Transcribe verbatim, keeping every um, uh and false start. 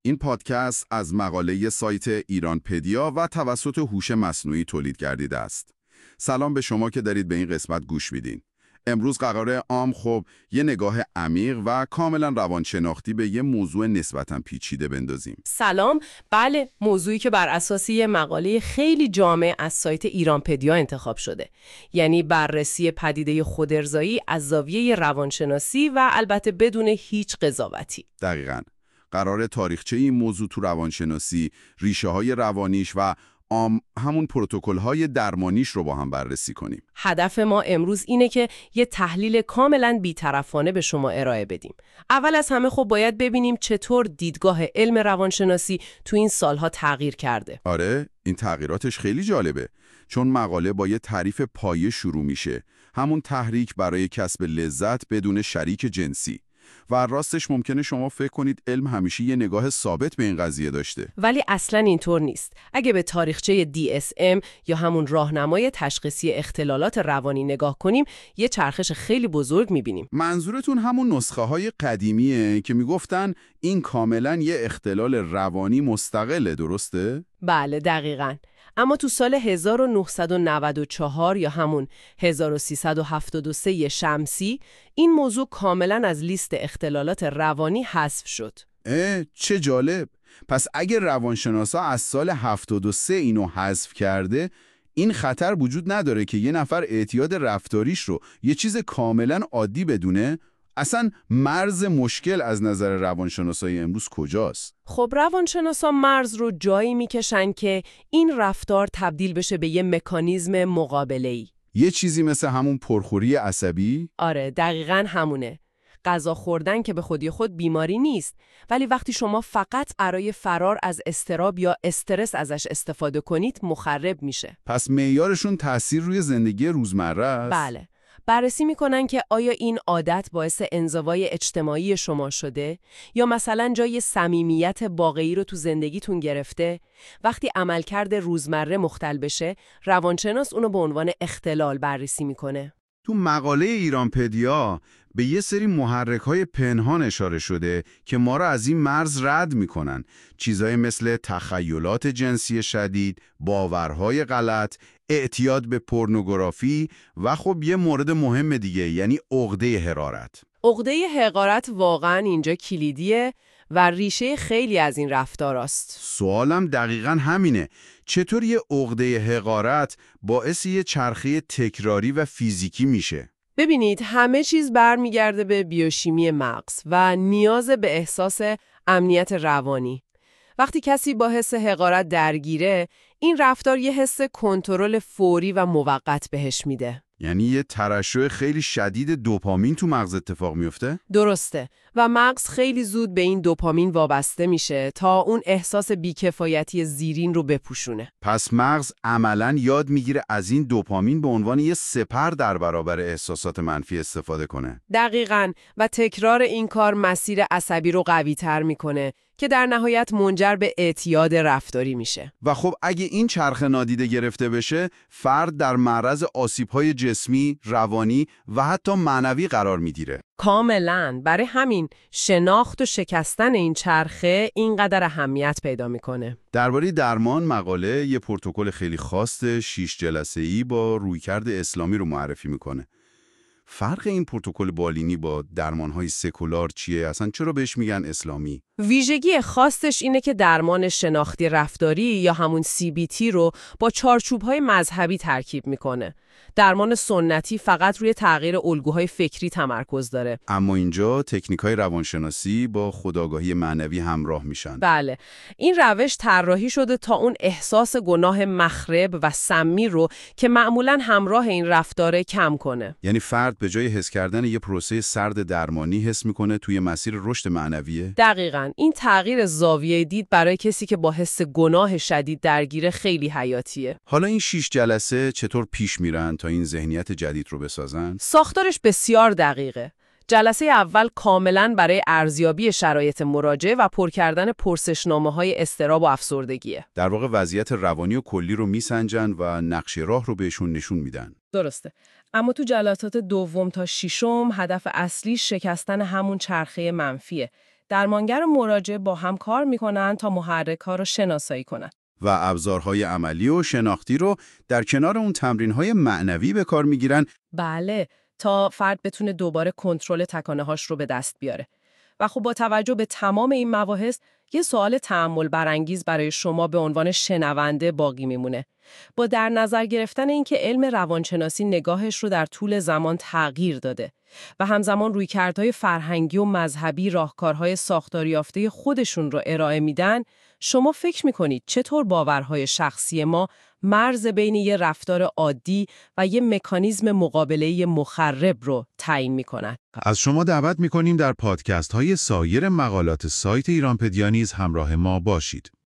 این پادکست از مقاله سایت ایرانپدیا و توسط هوش مصنوعی تولید گردیده است. سلام به شما که دارید به این قسمت گوش میدین. امروز قراره عام خب یه نگاه عمیق و کاملا روانشناختی به یه موضوع نسبتاً پیچیده بندازیم. سلام، بله، موضوعی که بر اساس یه مقاله خیلی جامع از سایت ایرانپدیا انتخاب شده. یعنی بررسی پدیده خودارضایی از زاویه روانشناسی و البته بدون هیچ قضاوتی. دقیقاً. قراره تاریخچه این موضوع تو روانشناسی، ریشه های روانیش و آم همون پروتکل‌های درمانیش رو با هم بررسی کنیم. هدف ما امروز اینه که یه تحلیل کاملاً بی‌طرفانه به شما ارائه بدیم. اول از همه خب باید ببینیم چطور دیدگاه علم روانشناسی تو این سالها تغییر کرده. آره، این تغییراتش خیلی جالبه. چون مقاله با یه تعریف پایه شروع میشه. همون تحریک برای کسب لذت بدون شریک جنسی. و راستش ممکنه شما فکر کنید علم همیشه یه نگاه ثابت به این قضیه داشته. ولی اصلاً اینطور نیست. اگه به تاریخچه دی اس ام یا همون راهنمای تشخیصی اختلالات روانی نگاه کنیم، یه چرخش خیلی بزرگ می‌بینیم. منظورتون همون نسخه های قدیمیه که میگفتن این کاملاً یه اختلال روانی مستقله، درسته؟ بله، دقیقاً. اما تو سال هزار و نهصد و نود و چهار یا همون هزار و سیصد و هفتاد و سه شمسی این موضوع کاملاً از لیست اختلالات روانی حذف شد. اه، چه جالب. پس اگه روانشناسا از سال هفتاد و سه اینو حذف کرده، این خطر وجود نداره که یه نفر اعتیاد رفتاریش رو یه چیز کاملاً عادی بدونه؟ اصلا مرز مشکل از نظر روانشناسای امروز کجاست؟ خب روانشناسا مرز رو جایی میکشن که این رفتار تبدیل بشه به یه مکانیزم مقابله‌ای. یه چیزی مثل همون پرخوری عصبی؟ آره، دقیقاً همونه. غذا خوردن که به خودی خود بیماری نیست، ولی وقتی شما فقط برای فرار از اضطراب یا استرس ازش استفاده کنید مخرب میشه. پس معیارشون تأثیر روی زندگی روزمره است؟ بله. بررسی میکنن که آیا این عادت باعث انزوای اجتماعی شما شده یا مثلا جای صمیمیت واقعی رو تو زندگیتون گرفته. وقتی عملکرد روزمره مختل بشه، روانشناس اونو به عنوان اختلال بررسی میکنه. تو مقاله ایرانپدیا به یه سری محرک‌های پنهان اشاره شده که ما را از این مرز رد میکنن. چیزای مثل تخیلات جنسی شدید، باورهای غلط، اعتیاد به پورنوگرافی و خب یه مورد مهم دیگه، یعنی عقده حقارت. عقده حقارت واقعاً اینجا کلیدیه و ریشه خیلی از این رفتاراست. سوالم دقیقاً همینه. چطور یه عقده حقارت باعث یه چرخه تکراری و فیزیکی میشه؟ ببینید، همه چیز برمیگرده به بیوشیمی مغز و نیاز به احساس امنیت روانی. وقتی کسی با حس حقارت درگیره، این رفتار یه حس کنترل فوری و موقت بهش میده. یعنی یه ترشح خیلی شدید دوپامین تو مغز اتفاق میفته؟ درسته. و مغز خیلی زود به این دوپامین وابسته میشه تا اون احساس بیکفایتی زیرین رو بپوشونه. پس مغز عملاً یاد میگیره از این دوپامین به عنوان یه سپر در برابر احساسات منفی استفاده کنه. دقیقاً. و تکرار این کار مسیر عصبی رو قوی تر میکنه که در نهایت منجر به اعتیاد رفتاری میشه. و خب اگه این چرخه نادیده گرفته بشه، فرد در معرض آسیب‌های جسمی، روانی و حتی معنوی قرار میگیره. کاملاً. برای همین شناخت و شکستن این چرخه اینقدر اهمیت پیدا میکنه. درباره درمان مقاله یه پروتکل خیلی خاص شش جلسه‌ای با رویکرد اسلامی رو معرفی میکنه. فرق این پروتکل بالینی با درمان‌های سکولار چیه؟ اصلا چرا بهش میگن اسلامی؟ ویژگی خاصش اینه که درمان شناختی رفتاری یا همون سی بی تی رو با چارچوب‌های مذهبی ترکیب میکنه. درمان سنتی فقط روی تغییر الگوهای فکری تمرکز داره. اما اینجا تکنیک‌های روانشناسی با خودآگاهی معنوی همراه میشن. بله. این روش طراحی شده تا اون احساس گناه مخرب و سمی رو که معمولاً همراه این رفتاره کم کنه. یعنی فرد به جای حس کردن یه پروسه سرد درمانی حس میکنه توی مسیر رشد معنویه؟ دقیقاً. این تغییر زاویه دید برای کسی که با حس گناه شدید درگیره خیلی حیاتیه. حالا این شش جلسه چطور پیش میرن تا این ذهنیت جدید رو بسازن؟ ساختارش بسیار دقیقه. جلسه اول کاملاً برای ارزیابی شرایط مراجع و پر کردن پرسشنامه‌های اضطراب و افسردگیه. در واقع وضعیت روانی و کلی رو میسنجن و نقشه راه رو بهشون نشون میدن. درسته. اما تو جلسات دوم تا ششم هدف اصلی شکستن همون چرخه منفیه. درمانگر و مراجع با هم کار میکنن تا محرک‌ها رو شناسایی کنن. و ابزارهای عملی و شناختی رو در کنار اون تمرین‌های معنوی به کار میگیرن. بله، تا فرد بتونه دوباره کنترل تکانه‌هاش رو به دست بیاره. و خب با توجه به تمام این مباحث، یه سوال تأمل برانگیز برای شما به عنوان شنونده باقی میمونه. با در نظر گرفتن اینکه علم روانشناسی نگاهش رو در طول زمان تغییر داده و همزمان رویکردهای فرهنگی و مذهبی راهکارهای ساختاریافته خودشون رو ارائه میدن، شما فکر میکنید چطور باورهای شخصی ما مرز بین یه رفتار عادی و یه مکانیزم مقابله مخرب رو تعیین میکنن؟ از شما دعوت میکنیم در پادکست های سایر مقالات سایت ایرانپدیا نیز همراه ما باشید.